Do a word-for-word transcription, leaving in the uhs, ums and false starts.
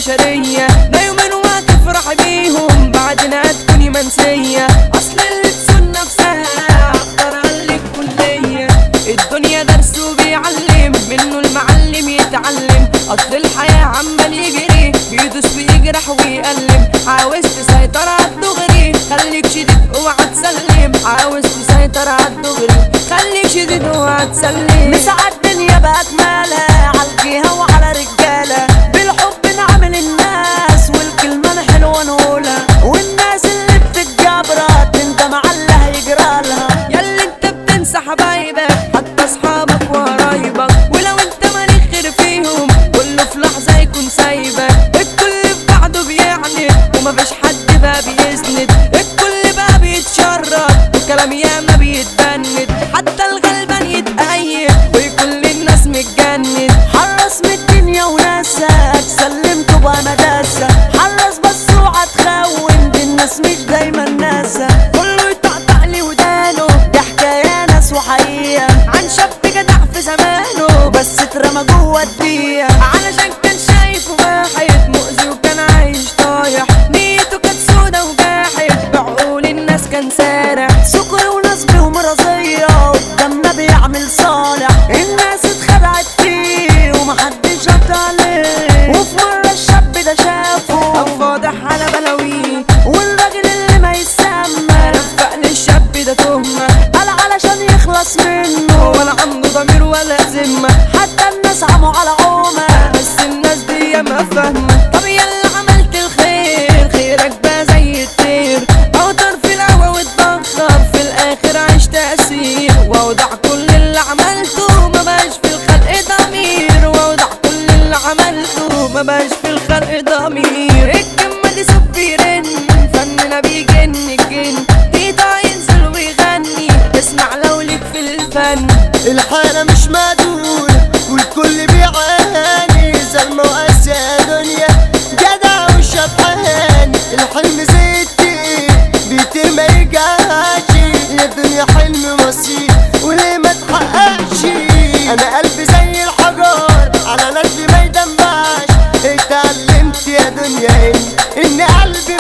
البشرية، ده يومين وهتفرح بيهم بعدين هتكوني منسية. اصل اللي تسون نفسها اختار لك كلية، الدنيا درس وبيعلم منه المعلم يتعلم. اصل الحياة عمال يجري بيدوس ويجرح ويألم، عاوز تسيطر عالدغري خليك شديد اوعى تسلم، عاوز تسيطر عالدغري خليك شديد اوعى تسلم. مساعد الدنيا بأكملها عالجيها وعلى رجالة، بالحب نعمل الناس والكلمة الحلوة نقولها، والناس اللي بتتجبرها تندم على اللي هيجرالها. ياللي انت بتنسى حبايبك حتى اصحابك وقرايبك، ولو انت مالك خير فيهم كله في لحظة يكون سايبك. الكل في بعضه بيعني ومفيش حد بقى بيسند، الكل بقى بيتشرط وكلام ياما بيتبند، حتى الغلبان يتأيد وكل الناس متجند. حرص من الدنيا وناسك سلمته بقى مداسة، حرص بس اوعى تخون دي الناس مش دايما ناسة. كله يطقطق لي ودانه دي حكاية ناس وحقيقة عن شاب جدع في زمانه بس اترمى جوه الدقيقة، علشان كان شايف واحد مؤذي وكان عايش طايح، نيته كانت سودا وجاحد بعقول الناس كان سارح. سكر ونصب ومرضية قدامنا بيعمل صالح، الناس اتخدعت فيه ومحدش رد عليه. وفي مرة الشاب ده شافه أو فاضح على بلاويه، والراجل اللي ما يسمى رفق للشاب ده تهمة، قال علشان يخلص منه ولا عنده ضمير ولا ذمة. حتى الناس عموا على عومة بس الناس دي ما فاهمة. طب يلا عملت الخير خيرك بقى زي الطير، اوتر في الهوا واتبخر في الاخر عيش تأثير، واوضع كل اللي عملته ما بقاش في الخلق ضمير، واوضع كل اللي عملته ما بقاش في الخلق ضمير. الكلمة دي صوت بيرن فننا بيجن الجن، ايده ينزل ويغني اسمع لو ليك في الفن. الحالة مش معدولة والكل بيعاني، زلمة وقاسية يا دنيا جدع وشبحاني. الحلم زي التقيل بيطير ما يرجعش، يا دنيا حلم مصير وليه ما تحققش. انا قلبي زي الحجر على نجلي ما يدمعش، اتعلمت يا دنيا ان ان قلبي